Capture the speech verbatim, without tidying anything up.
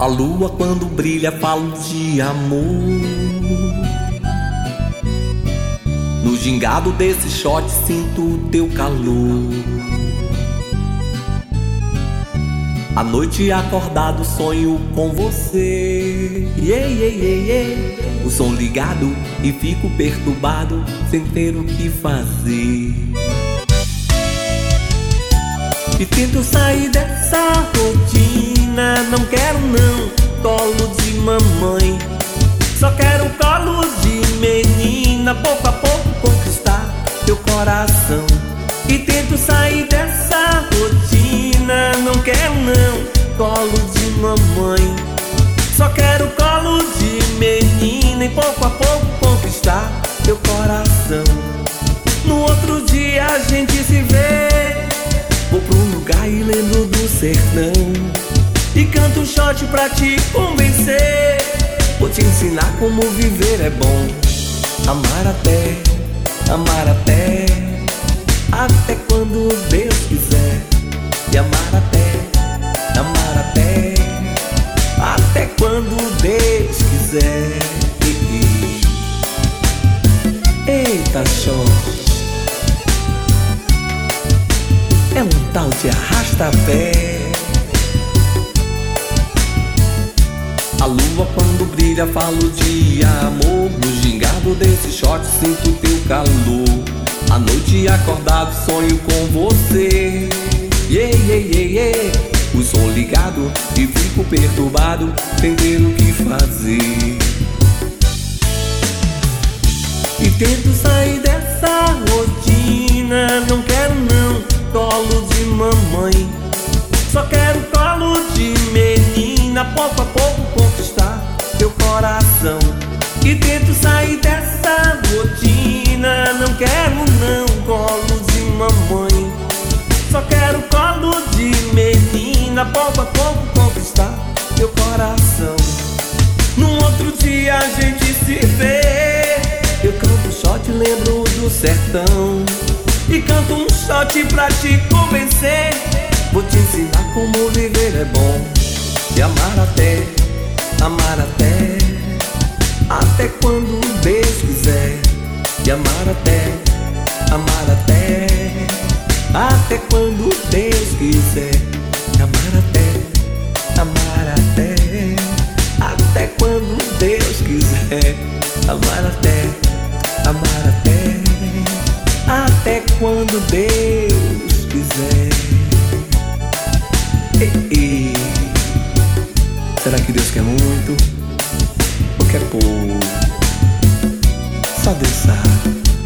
lua quando brilha falo de amor. No gingado desse shot sinto o teu calor. À noite acordado sonho com você. Yeah, yeah, yeah, yeah. O som ligado e fico perturbado sem ter o que fazer. E tento sair dessa rotina. Não quero não colo de mamãe, só quero colo de menina. Pouco a pouco conquistar teu coração. E tento sair dessa rotina. Não quero não colo de mamãe, só quero colo de menina. E pouco a pouco conquistar teu coração. No outro dia a gente se vê. Vou pra um lugar e lembro do sertão e canto um shot pra te convencer. Vou te ensinar como viver é bom. Amar até, amar até, até quando Deus quiser. E amar até, amar até, até quando Deus quiser. Eita, shot é um tal de arrasta-pé. A lua quando brilha falo de amor. No gingado desse shot sinto teu calor. À noite acordado sonho com você. Yeah, yeah, yeah, yeah. O som ligado e fico perturbado sem ter o que fazer. E tento sair dessa rotina. Não quero não colo de mamãe, só quero colo de menina. Pouco a pouco conquistar teu coração. E tento sair dessa rotina. Não quero não colo de mamãe, só quero colo de menina. Pouco a pouco conquistar teu coração. Num outro dia a gente se vê. Eu canto shot, lembro do sertão e canto um shot pra te convencer. Vou te ensinar como viver é bom. E amar até, amar até, até quando Deus quiser. E amar até, amar até, até quando Deus quiser. E amar até, amar até, até quando Deus quiser. Amar até, amar até, até quando Deus quiser. Ei, ei. Será que Deus quer muito ou quer pouco? Só Deus sabe.